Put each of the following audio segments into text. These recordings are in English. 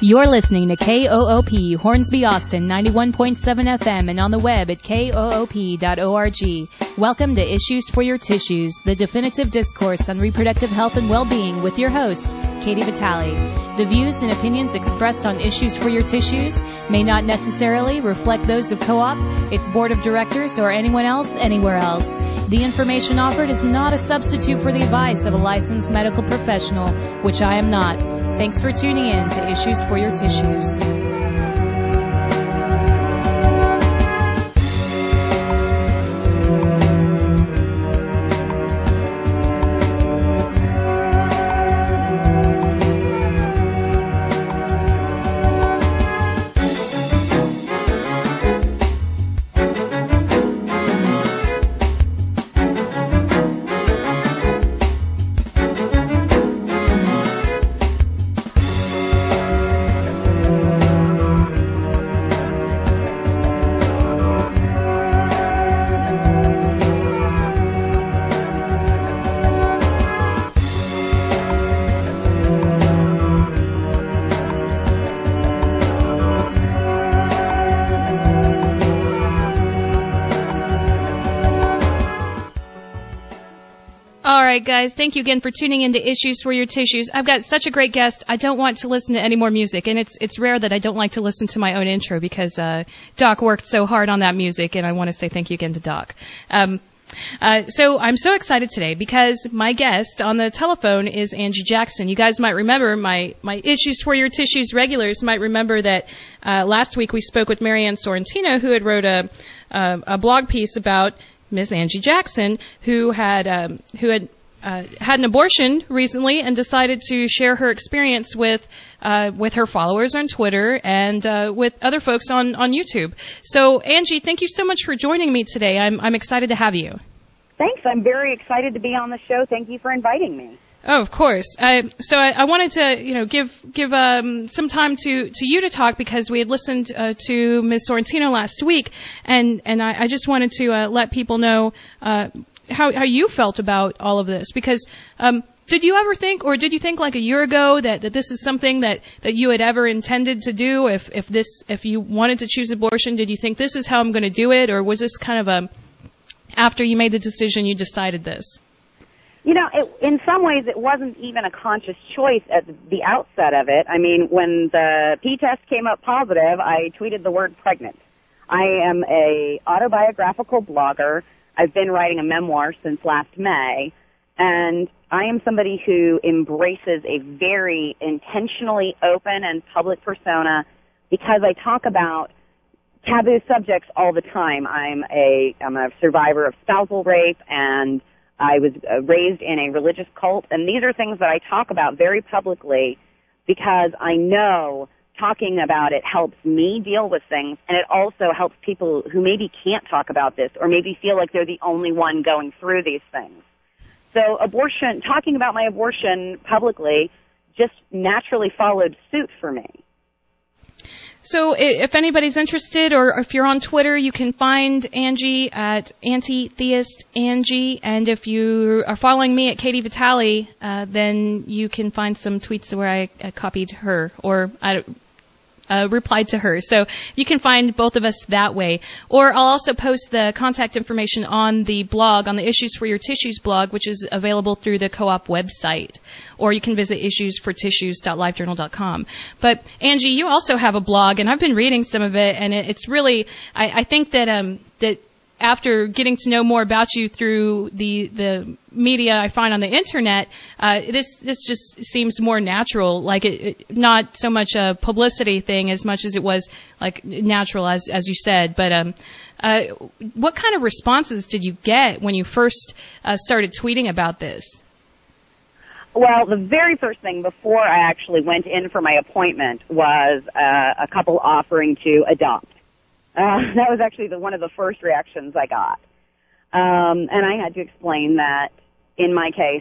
You're listening to KOOP Hornsby Austin 91.7 FM and on the web at koop.org. Welcome to Issues for Your Tissues, the definitive discourse on reproductive health and well-being with your host, Katie Vitale. The views and opinions expressed on Issues for Your Tissues may not necessarily reflect those of Co-op, its board of directors, or anyone else anywhere else. The information offered is not a substitute for the advice of a licensed medical professional, which I am not. Thanks for tuning in to Issues for Your Tissues. Guys, thank you again for tuning in to Issues for Your Tissues. I've got such a great guest. I don't want to listen to any more music, and it's rare that I don't like to listen to my own intro because Doc worked so hard on that music, and I want to say thank you again to Doc. So I'm so excited today because my guest on the telephone is Angie Jackson. You guys might remember, my Issues for Your Tissues regulars might remember that last week we spoke with Marianne Sorrentino, who had wrote a blog piece about Ms. Angie Jackson, who had had an abortion recently and decided to share her experience with her followers on Twitter and with other folks on YouTube. So, Angie, thank you so much for joining me today. I'm excited to have you. Thanks. I'm very excited to be on the show. Thank you for inviting me. Oh, of course. So I wanted to, give some time to you to talk because we had listened to Ms. Sorrentino last week, and I just wanted to let people know how you felt about all of this, because did you ever think, or did you think like a year ago that this is something that you had ever intended to do? If you wanted to choose abortion, did you think this is how I'm going to do it, or was this kind of after you made the decision you decided this? In some ways it wasn't even a conscious choice at the outset of it. I mean, when the P-test came up positive, I tweeted the word pregnant. I am a autobiographical blogger. I've been writing a memoir since last May, and I am somebody who embraces a very intentionally open and public persona because I talk about taboo subjects all the time. I'm a survivor of spousal rape, and I was raised in a religious cult, and these are things that I talk about very publicly because I know talking about it helps me deal with things, and it also helps people who maybe can't talk about this or maybe feel like they're the only one going through these things. So talking about my abortion publicly just naturally followed suit for me. So if anybody's interested, or if you're on Twitter, you can find Angie at Anti-Theist Angie, and if you are following me at Katie Vitale, then you can find some tweets where I copied her, or replied to her. So you can find both of us that way. Or I'll also post the contact information on the blog, on the Issues for Your Tissues blog, which is available through the Co-op website. Or you can visit issuesfortissues.livejournal.com. But Angie, you also have a blog, and I've been reading some of it, and it's really, I think that that after getting to know more about you through the media I find on the internet, this just seems more natural, like it not so much a publicity thing as much as it was like natural, as you said. But what kind of responses did you get when you first started tweeting about this? Well, the very first thing before I actually went in for my appointment was a couple offering to adopt. That was actually one of the first reactions I got. And I had to explain that in my case,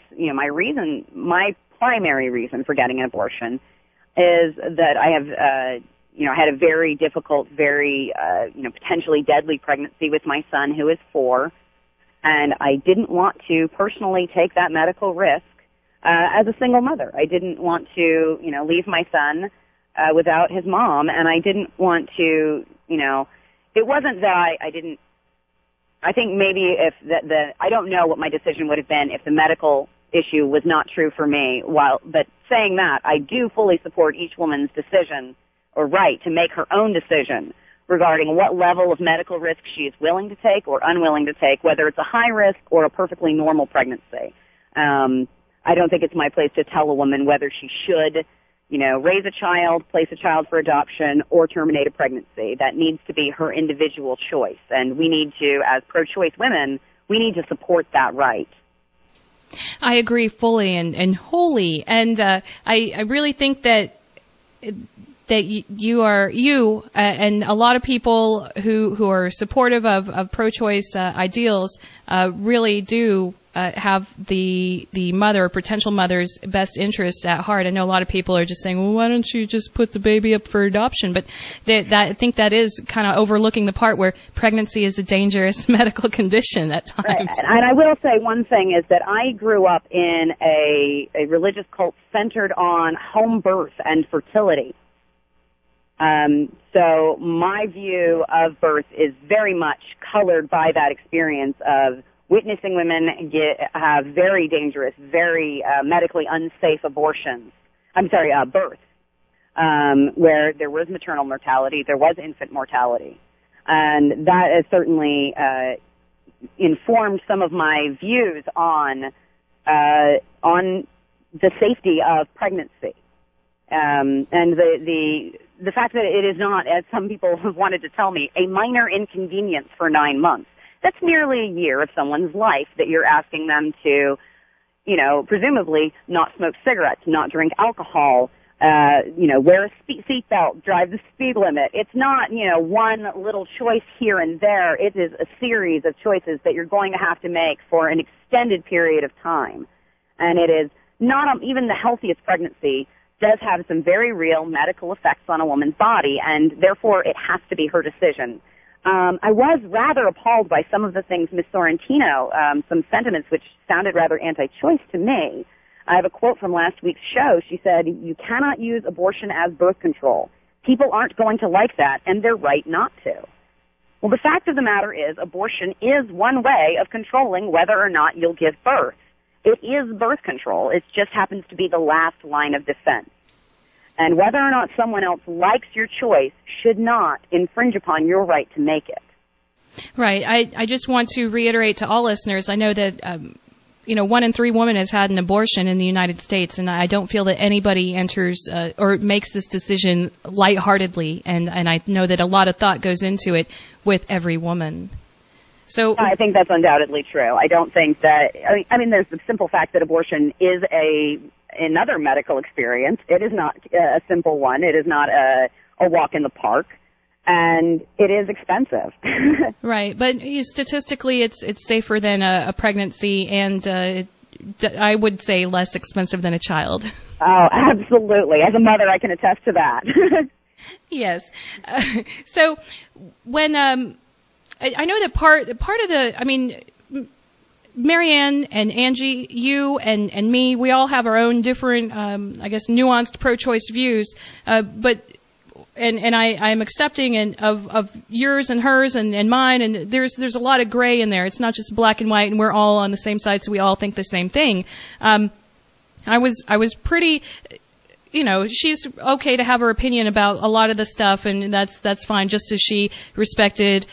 my primary reason for getting an abortion is that I have, had a very difficult, very, potentially deadly pregnancy with my son who is 4. And I didn't want to personally take that medical risk as a single mother. I didn't want to, leave my son without his mom, and I didn't want to, it wasn't that I think maybe if I don't know what my decision would have been if the medical issue was not true for me. But saying that, I do fully support each woman's decision or right to make her own decision regarding what level of medical risk she is willing to take or unwilling to take, whether it's a high risk or a perfectly normal pregnancy. I don't think it's my place to tell a woman whether she should, raise a child, place a child for adoption, or terminate a pregnancy. That needs to be her individual choice. And we need to, as pro-choice women, we need to support that right. I agree fully and wholly. And I really think that you and a lot of people who are supportive of pro-choice ideals really do have the mother or potential mother's best interests at heart. I know a lot of people are just saying, well, why don't you just put the baby up for adoption? But I think that is kind of overlooking the part where pregnancy is a dangerous medical condition at times. Right. And I will say one thing is that I grew up in a religious cult centered on home birth and fertility. So my view of birth is very much colored by that experience of witnessing women have very dangerous, very medically unsafe abortions. Birth, where there was maternal mortality, there was infant mortality, and that has certainly informed some of my views on the safety of pregnancy, and the fact that it is not, as some people have wanted to tell me, a minor inconvenience for 9 months. That's nearly a year of someone's life that you're asking them to, presumably not smoke cigarettes, not drink alcohol, wear a seatbelt, drive the speed limit. It's not, one little choice here and there. It is a series of choices that you're going to have to make for an extended period of time. And it is not, even the healthiest pregnancy does have some very real medical effects on a woman's body, and therefore it has to be her decision. I was rather appalled by some of the things Ms. Sorrentino, some sentiments which sounded rather anti-choice to me. I have a quote from last week's show. She said, "You cannot use abortion as birth control. People aren't going to like that, and they're right not to." Well, the fact of the matter is abortion is one way of controlling whether or not you'll give birth. It is birth control. It just happens to be the last line of defense. And whether or not someone else likes your choice should not infringe upon your right to make it. Right. I just want to reiterate to all listeners, I know that, 1 in 3 women has had an abortion in the United States, and I don't feel that anybody enters or makes this decision lightheartedly, and I know that a lot of thought goes into it with every woman. So I think that's undoubtedly true. I don't think that, there's the simple fact that abortion is another medical experience. It is not a simple one. It is not a walk in the park, and it is expensive. Right, but statistically, it's safer than a pregnancy, and I would say less expensive than a child. Oh, absolutely. As a mother, I can attest to that. Yes. So when I know that part of the, Marianne and Angie, you and me, we all have our own different, nuanced pro-choice views. But I'm accepting of yours and hers and mine, and there's a lot of gray in there. It's not just black and white, and we're all on the same side, so we all think the same thing. I was pretty. She's okay to have her opinion about a lot of the stuff, and that's fine, just as she respected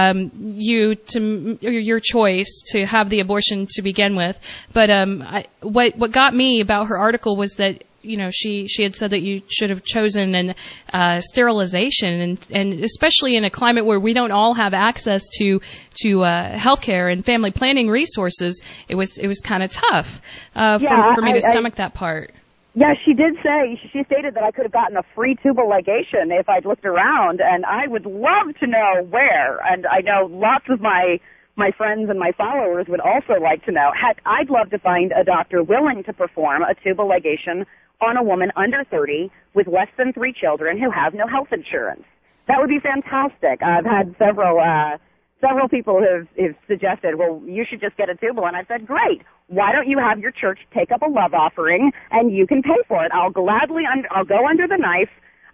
your choice to have the abortion to begin with. But what got me about her article was that she had said that you should have chosen sterilization, and especially in a climate where we don't all have access to healthcare and family planning resources, it was kind of tough for me to stomach that part. Yeah, she did say, she stated that I could have gotten a free tubal ligation if I'd looked around, and I would love to know where. And I know lots of my friends and my followers would also like to know. Heck, I'd love to find a doctor willing to perform a tubal ligation on a woman under 30 with less than 3 children who has no health insurance. That would be fantastic. I've had several people have suggested, well, you should just get a tubal. And I said, great. Why don't you have your church take up a love offering and you can pay for it? I'll go under the knife.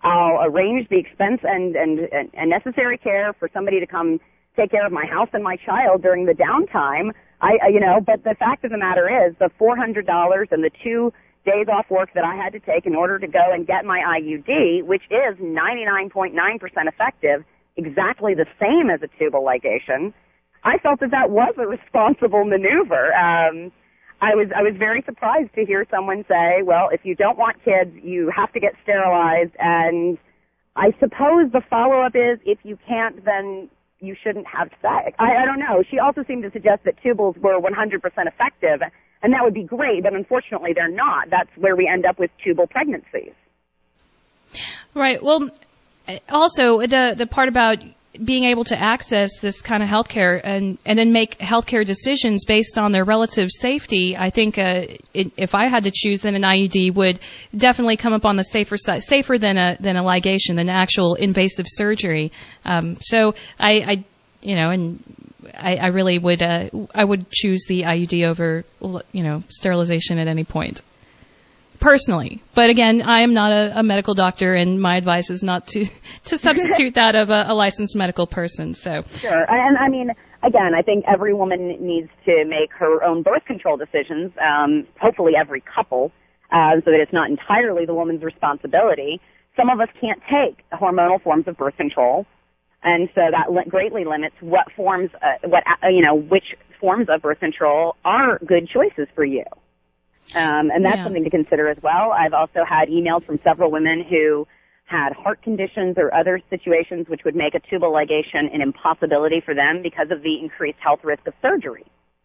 I'll arrange the expense and necessary care for somebody to come take care of my house and my child during the downtime. But the fact of the matter is the $400 and the 2 days off work that I had to take in order to go and get my IUD, which is 99.9% effective, exactly the same as a tubal ligation, I felt that was a responsible maneuver. I was very surprised to hear someone say, well, if you don't want kids, you have to get sterilized. And I suppose the follow-up is, if you can't, then you shouldn't have sex. I don't know. She also seemed to suggest that tubals were 100% effective, and that would be great, but unfortunately they're not. That's where we end up with tubal pregnancies. Right. Well, also the part about being able to access this kind of healthcare and then make healthcare decisions based on their relative safety, I think if I had to choose, then an IUD would definitely come up on the safer side, safer than a ligation, than actual invasive surgery. So I really would I would choose the IUD over sterilization at any point. Personally. But again, I am not a medical doctor, and my advice is not to substitute that of a licensed medical person. So sure. And I mean, again, I think every woman needs to make her own birth control decisions, hopefully every couple, so that it's not entirely the woman's responsibility. Some of us can't take hormonal forms of birth control, and so that greatly limits which forms of birth control are good choices for you. And that's something to consider as well. I've also had emails from several women who had heart conditions or other situations which would make a tubal ligation an impossibility for them because of the increased health risk of surgery.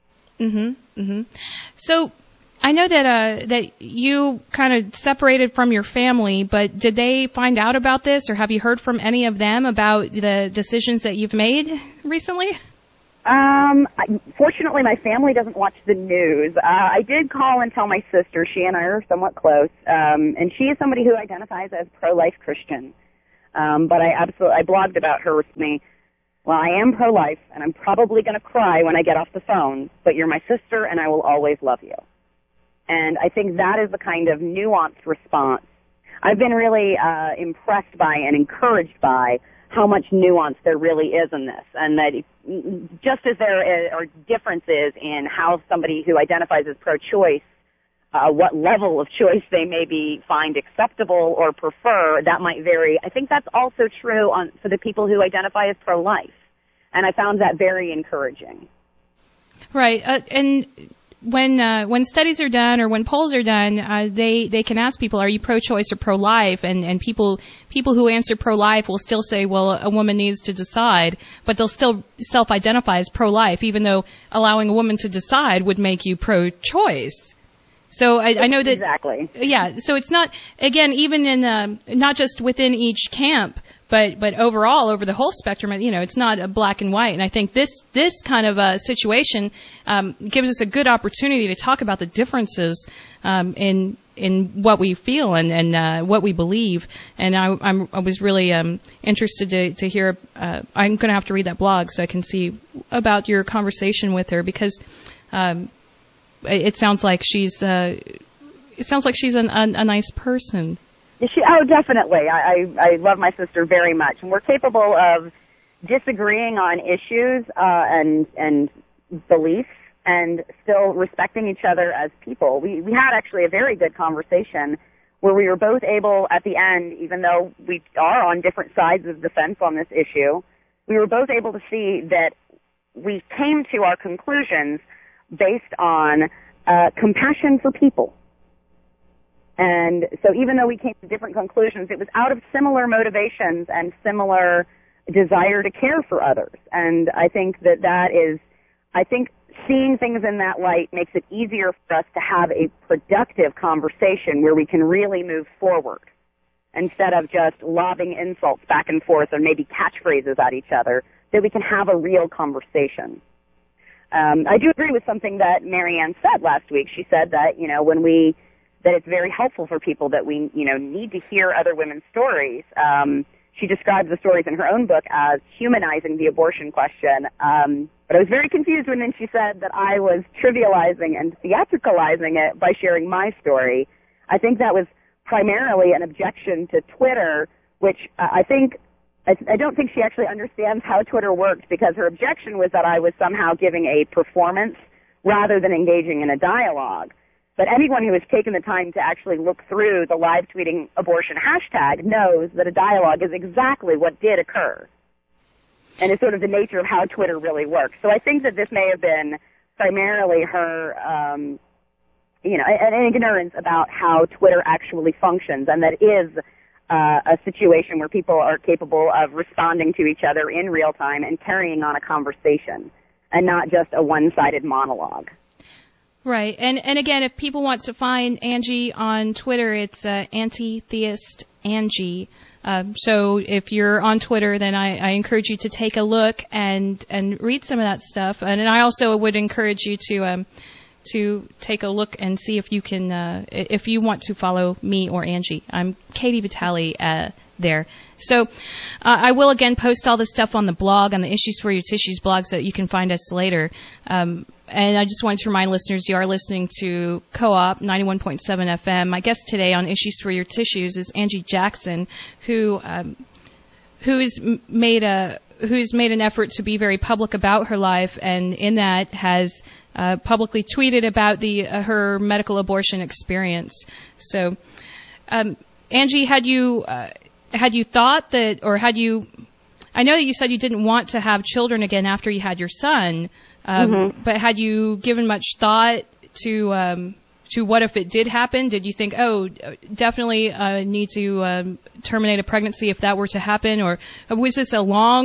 So I know that you kind of separated from your family, but did they find out about this, or have you heard from any of them about the decisions that you've made recently? Fortunately, my family doesn't watch the news. I did call and tell my sister. She and I are somewhat close, and she is somebody who identifies as pro-life Christian. But I blogged about her with me. Well, I am pro-life, and I'm probably going to cry when I get off the phone, but you're my sister, and I will always love you. And I think that is the kind of nuanced response. I've been really impressed by and encouraged by how much nuance there really is in this, and that just as there are differences in how somebody who identifies as pro-choice, what level of choice they maybe find acceptable or prefer, that might vary. I think that's also true for the people who identify as pro-life, and I found that very encouraging. Right, and when studies are done or when polls are done, they can ask people, are you pro-choice or pro-life? And people who answer pro-life will still say, well, a woman needs to decide, but they'll still self-identify as pro-life, even though allowing a woman to decide would make you pro-choice. So I know that. Exactly. Yeah. So it's not, again, even in, not just within each camp, but overall, over the whole spectrum, it's not a black and white. And I think this kind of situation gives us a good opportunity to talk about the differences in what we feel and what we believe. And I was really interested to hear. I'm going to have to read that blog so I can see about your conversation with her, because it sounds like she's a nice person. Oh, definitely. I love my sister very much, and we're capable of disagreeing on issues and beliefs, and still respecting each other as people. We had actually a very good conversation where we were both able, at the end, even though we are on different sides of the fence on this issue, we were both able to see that we came to our conclusions based on compassion for people. And so even though we came to different conclusions, it was out of similar motivations and similar desire to care for others. And I think I think seeing things in that light makes it easier for us to have a productive conversation where we can really move forward, instead of just lobbing insults back and forth or maybe catchphrases at each other, that we can have a real conversation. I do agree with something that Marianne said last week. She said that, that it's very helpful for people that we, need to hear other women's stories. She describes the stories in her own book as humanizing the abortion question. But I was very confused when then she said that I was trivializing and theatricalizing it by sharing my story. I think that was primarily an objection to Twitter, which I don't think she actually understands how Twitter works, because her objection was that I was somehow giving a performance rather than engaging in a dialogue. But anyone who has taken the time to actually look through the live tweeting abortion hashtag knows that a dialogue is exactly what did occur. And it's sort of the nature of how Twitter really works. So I think that this may have been primarily her, an ignorance about how Twitter actually functions, and that is a situation where people are capable of responding to each other in real time and carrying on a conversation, and not just a one-sided monologue. Right. And again, if people want to find Angie on Twitter, it's Anti-Theist Angie. So if you're on Twitter, then I encourage you to take a look and read some of that stuff. And I also would encourage you to take a look and see if you can, if you want to follow me or Angie. I'm Katie Vitale there. So I will again post all this stuff on the blog, on the Issues for Your Tissues blog, so that you can find us later. And I just wanted to remind listeners, you are listening to Co-op 91.7 FM. My guest today on Issues for Your Tissues is Angie Jackson, who's made an effort to be very public about her life, and in that has publicly tweeted about her medical abortion experience. So, Angie, had you thought that, or I know that you said you didn't want to have children again after you had your son, but had you given much thought to what if it did happen? Did you think, definitely need to terminate a pregnancy if that were to happen, or was this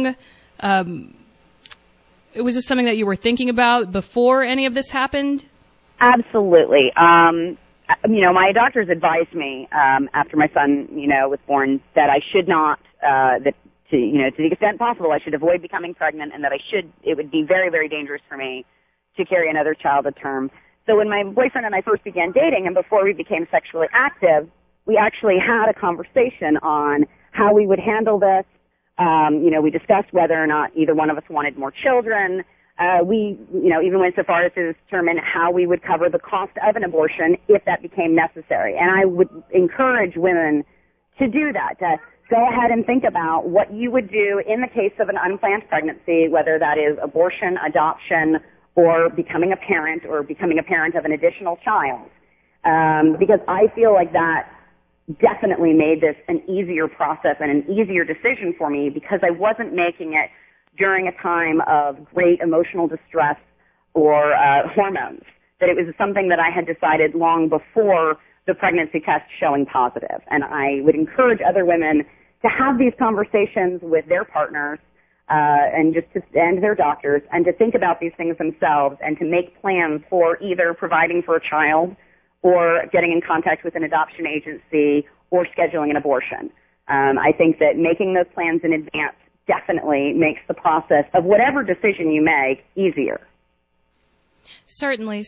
was this something that you were thinking about before any of this happened? Absolutely. My doctors advised me after my son, was born, that I should not, to the extent possible, I should avoid becoming pregnant, and that it would be very, very dangerous for me to carry another child to term. So when my boyfriend and I first began dating, and before we became sexually active, we actually had a conversation on how we would handle this. We discussed whether or not either one of us wanted more children. We even went so far as to determine how we would cover the cost of an abortion if that became necessary. And I would encourage women to do that, to go ahead and think about what you would do in the case of an unplanned pregnancy, whether that is abortion, adoption, or becoming a parent, or becoming a parent of an additional child. Because I feel like that definitely made this an easier process and an easier decision for me, because I wasn't making it during a time of great emotional distress or hormones, that it was something that I had decided long before the pregnancy test showing positive. And I would encourage other women to have these conversations with their partners and their doctors, and to think about these things themselves, and to make plans for either providing for a child or getting in contact with an adoption agency or scheduling an abortion. I think that making those plans in advance definitely makes the process of whatever decision you make easier. Certainly.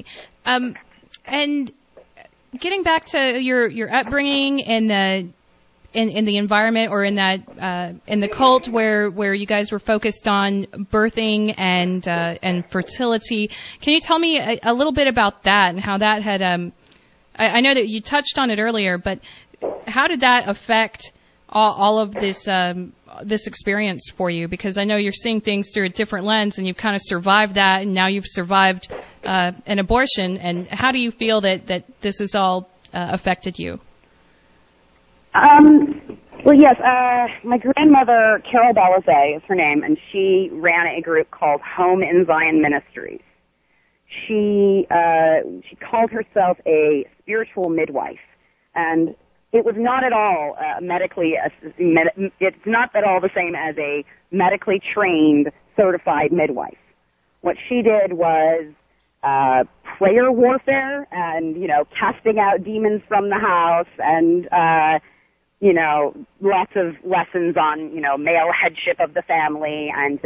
And getting back to your upbringing and in the environment, or in that in the cult where you guys were focused on birthing and fertility, can you tell me a little bit about that and how that had I know that you touched on it earlier, but how did that affect all of this experience for you? Because I know you're seeing things through a different lens, and you've kind of survived that, and now you've survived an abortion. And how do you feel that this has all affected you? Well, yes, my grandmother, Carol Belizet is her name, and she ran a group called Home in Zion Ministries. She called herself a spiritual midwife, and it was not at all it's not at all the same as a medically trained, certified midwife. What she did was prayer warfare, and casting out demons from the house, and lots of lessons on male headship of the family, and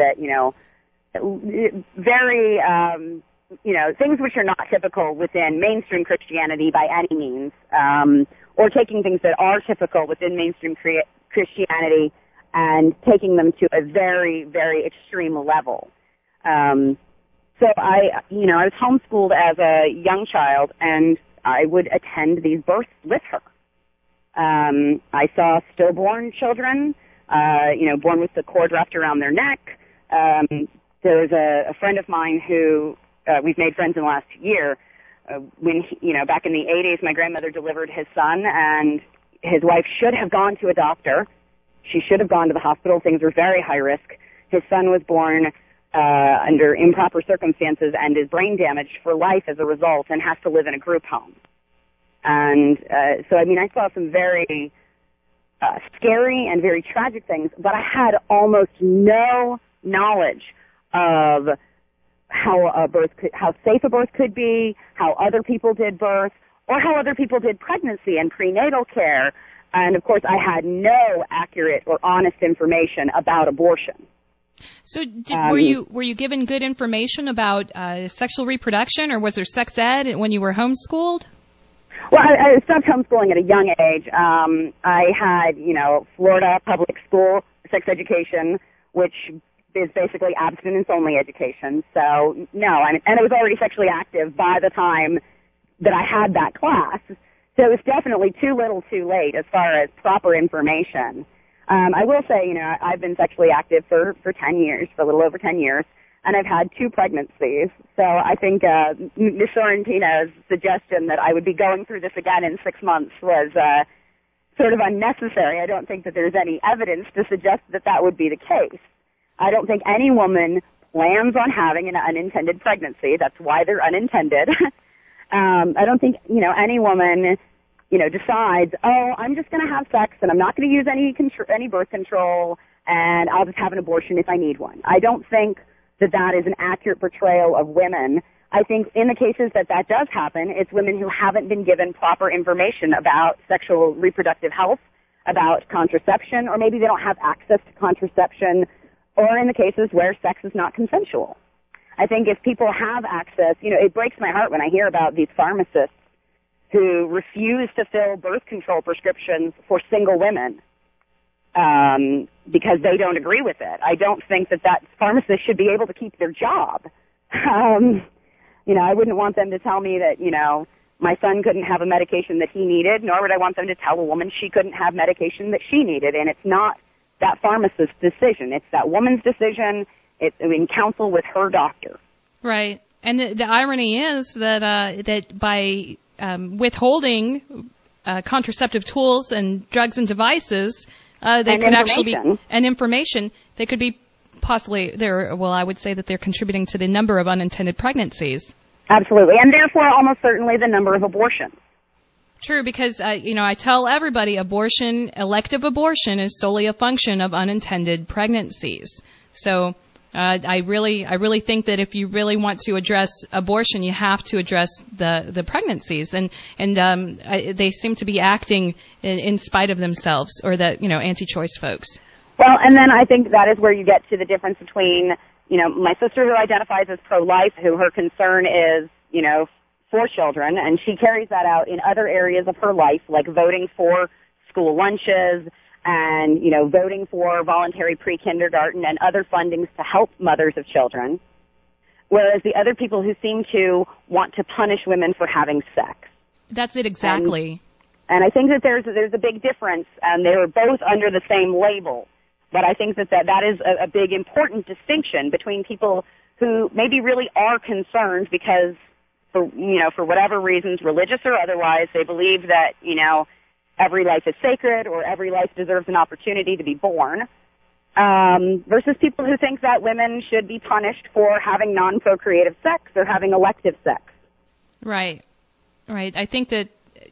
very things which are not typical within mainstream Christianity by any means, or taking things that are typical within mainstream Christianity and taking them to a very, very extreme level. So I was homeschooled as a young child, and I would attend these births with her. I saw stillborn children, born with the cord wrapped around their neck. There's a friend of mine who we've made friends in the last year. When back in the 80s, my grandmother delivered his son, and his wife should have gone to a doctor. She should have gone to the hospital. Things were very high risk. His son was born under improper circumstances and is brain damaged for life as a result and has to live in a group home. And so, I saw some very scary and very tragic things, but I had almost no knowledge of how safe a birth could be, how other people did birth, or how other people did pregnancy and prenatal care. And, of course, I had no accurate or honest information about abortion. So were you given good information about sexual reproduction, or was there sex ed when you were homeschooled? Well, I stopped homeschooling at a young age. I had, Florida public school sex education, which is basically abstinence-only education. So, no, and I was already sexually active by the time that I had that class. So it was definitely too little too late as far as proper information. I will say, I've been sexually active for 10 years, for a little over 10 years, and I've had 2 pregnancies. So I think Ms. Sorrentino's suggestion that I would be going through this again in 6 months was sort of unnecessary. I don't think that there's any evidence to suggest that that would be the case. I don't think any woman plans on having an unintended pregnancy. That's why they're unintended. I don't think, any woman, decides, I'm just going to have sex and I'm not going to use any birth control and I'll just have an abortion if I need one. I don't think that is an accurate portrayal of women. I think in the cases that does happen, it's women who haven't been given proper information about sexual reproductive health, about contraception, or maybe they don't have access to contraception, or in the cases where sex is not consensual. I think if people have access, it breaks my heart when I hear about these pharmacists who refuse to fill birth control prescriptions for single women because they don't agree with it. I don't think that pharmacist should be able to keep their job. I wouldn't want them to tell me that, my son couldn't have a medication that he needed, nor would I want them to tell a woman she couldn't have medication that she needed. And it's not that pharmacist's decision. It's that woman's decision. It's in counsel with her doctor. Right. And the irony is that by withholding contraceptive tools and drugs and devices, they could actually be, and information, they could be possibly, I would say that they're contributing to the number of unintended pregnancies. Absolutely. And therefore almost certainly the number of abortions. True, because, I tell everybody elective abortion is solely a function of unintended pregnancies. So I really think that if you really want to address abortion, you have to address the pregnancies. And they seem to be acting in spite of themselves, or the, anti-choice folks. Well, and then I think that is where you get to the difference between, my sister who identifies as pro-life, who her concern is, for children, and she carries that out in other areas of her life, like voting for school lunches and, voting for voluntary pre-kindergarten and other fundings to help mothers of children, whereas the other people who seem to want to punish women for having sex. That's it exactly. And I think that there's a big difference, and they were both under the same label, but I think that is a big important distinction between people who maybe really are concerned because for whatever reasons, religious or otherwise, they believe that, every life is sacred or every life deserves an opportunity to be born, versus people who think that women should be punished for having non-procreative sex or having elective sex. Right. I think that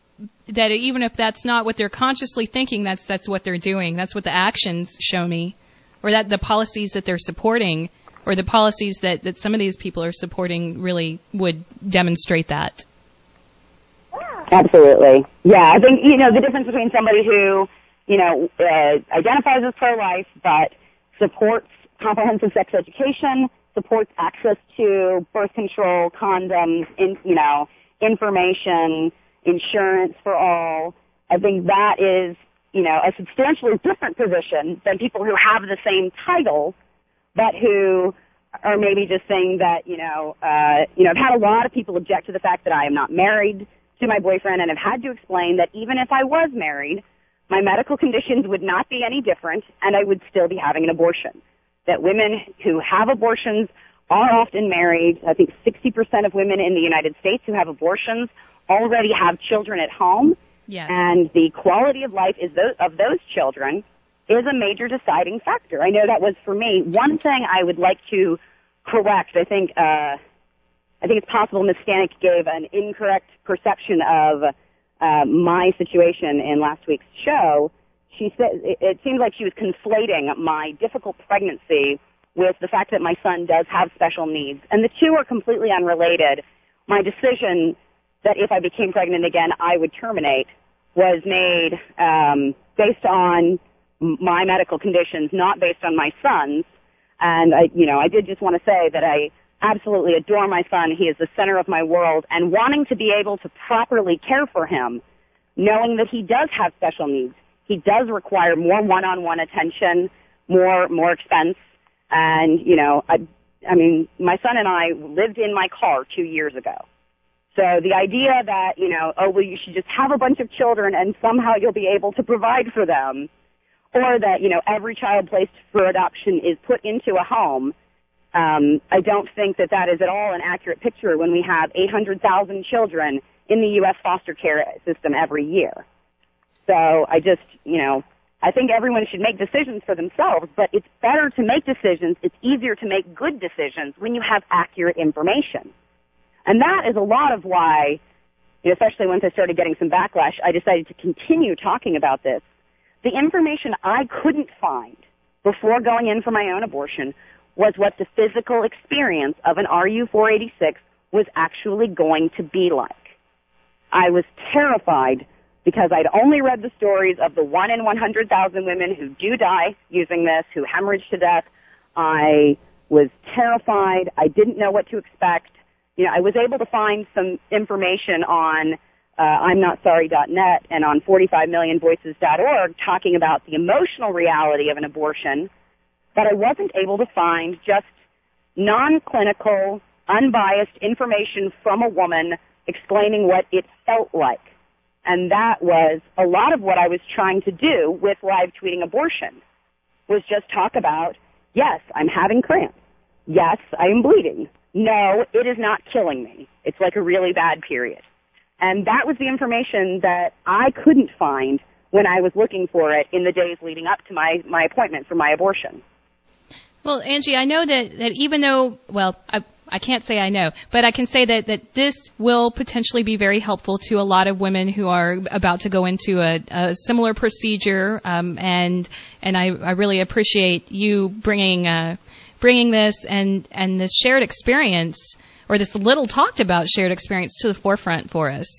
even if that's not what they're consciously thinking, that's what they're doing. That's what the actions show me, or that the policies that they're supporting, or the policies that some of these people are supporting really would demonstrate that. Absolutely. Yeah, I think, the difference between somebody who, identifies as pro-life but supports comprehensive sex education, supports access to birth control, condoms, information, insurance for all, I think that is, a substantially different position than people who have the same title but who are maybe just saying that, I've had a lot of people object to the fact that I am not married to my boyfriend and have had to explain that even if I was married, my medical conditions would not be any different and I would still be having an abortion. That women who have abortions are often married. I think 60% of women in the United States who have abortions already have children at home. Yes. And the quality of life of those children is a major deciding factor. I know that was for me. One thing I would like to correct, I think it's possible Ms. Stanek gave an incorrect perception of my situation in last week's show. She said it seemed like she was conflating my difficult pregnancy with the fact that my son does have special needs. And the two are completely unrelated. My decision that if I became pregnant again, I would terminate was made based on my medical conditions, not based on my son's. And I did just want to say that I absolutely adore my son. He is the center of my world, and wanting to be able to properly care for him, knowing that he does have special needs. He does require more one-on-one attention, more expense. And, I mean, my son and I lived in my car 2 years ago. So the idea that, you should just have a bunch of children and somehow you'll be able to provide for them, or that, every child placed for adoption is put into a home, I don't think that is at all an accurate picture when we have 800,000 children in the U.S. foster care system every year. So I just, I think everyone should make decisions for themselves, but it's better to make decisions. It's easier to make good decisions when you have accurate information. And that is a lot of why, especially once I started getting some backlash, I decided to continue talking about this. The information I couldn't find before going in for my own abortion was what the physical experience of an RU-486 was actually going to be like. I was terrified because I'd only read the stories of the 1 in 100,000 women who do die using this, who hemorrhage to death. I was terrified. I didn't know what to expect. I was able to find some information on I'mNotSorry.net and on 45millionvoices.org talking about the emotional reality of an abortion, but I wasn't able to find just non-clinical, unbiased information from a woman explaining what it felt like. And that was a lot of what I was trying to do with live tweeting abortion, was just talk about, yes, I'm having cramps. Yes, I am bleeding. No, it is not killing me. It's like a really bad period. And that was the information that I couldn't find when I was looking for it in the days leading up to my appointment for my abortion. Well, Angie, I know that even though, well, I can't say I know, but I can say that this will potentially be very helpful to a lot of women who are about to go into a similar procedure, and I really appreciate you bringing this and this shared experience, or this little talked about shared experience, to the forefront for us.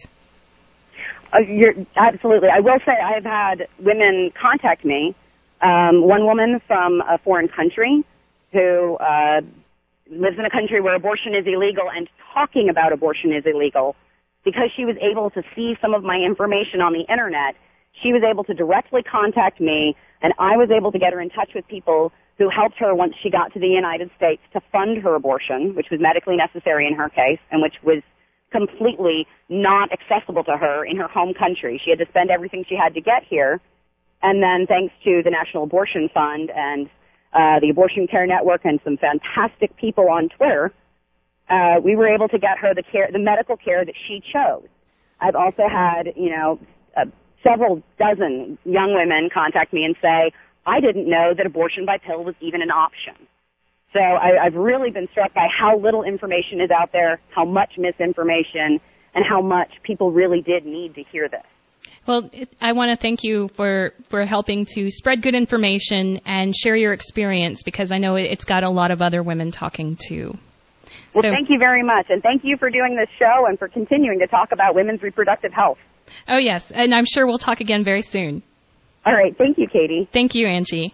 Absolutely. I will say I've had women contact me, one woman from a foreign country who lives in a country where abortion is illegal and talking about abortion is illegal. Because she was able to see some of my information on the internet, she was able to directly contact me, and I was able to get her in touch with people who helped her once she got to the United States to fund her abortion, which was medically necessary in her case, and which was completely not accessible to her in her home country. She had to spend everything she had to get here. And then thanks to the National Abortion Fund and the Abortion Care Network and some fantastic people on Twitter, we were able to get her the medical care that she chose. I've also had, several dozen young women contact me and say, I didn't know that abortion by pill was even an option. So I've really been struck by how little information is out there, how much misinformation, and how much people really did need to hear this. Well, I want to thank you for helping to spread good information and share your experience, because I know it's got a lot of other women talking too. Well, thank you very much, and thank you for doing this show and for continuing to talk about women's reproductive health. Oh, yes, and I'm sure we'll talk again very soon. All right, thank you, Katie. Thank you, Angie.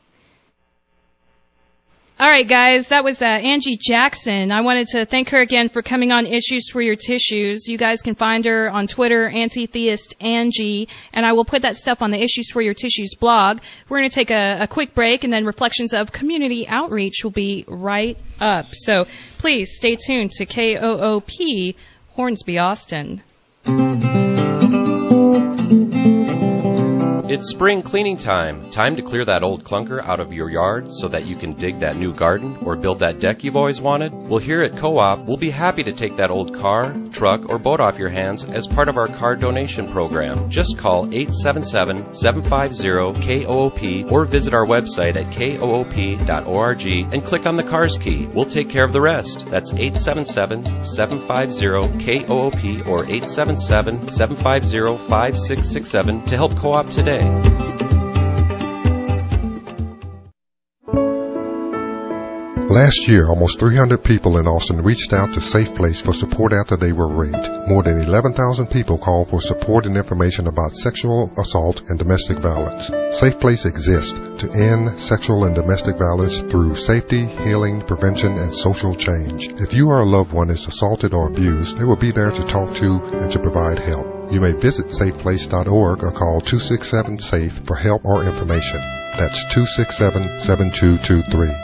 All right, guys, that was Angie Jackson. I wanted to thank her again for coming on Issues for Your Tissues. You guys can find her on Twitter, Anti-Theist Angie, and I will put that stuff on the Issues for Your Tissues blog. We're going to take a quick break, and then Reflections of Community Outreach will be right up. So please stay tuned to KOOP Hornsby, Austin. It's spring cleaning time. Time to clear that old clunker out of your yard so that you can dig that new garden or build that deck you've always wanted. Well, here at Co-op, we'll be happy to take that old car, truck, or boat off your hands as part of our car donation program. Just call 877-750-KOOP or visit our website at koop.org and click on the Cars key. We'll take care of the rest. That's 877-750-KOOP or 877-750-5667 to help Co-op today. Last year, almost 300 people in Austin reached out to Safe Place for support after they were raped. More than 11,000 people called for support and information about sexual assault and domestic violence. Safe Place exists to end sexual and domestic violence through safety, healing, prevention, and social change. If you or a loved one is assaulted or abused, they will be there to talk to and to provide help. You may visit safeplace.org or call 267-SAFE for help or information. That's 267-7223.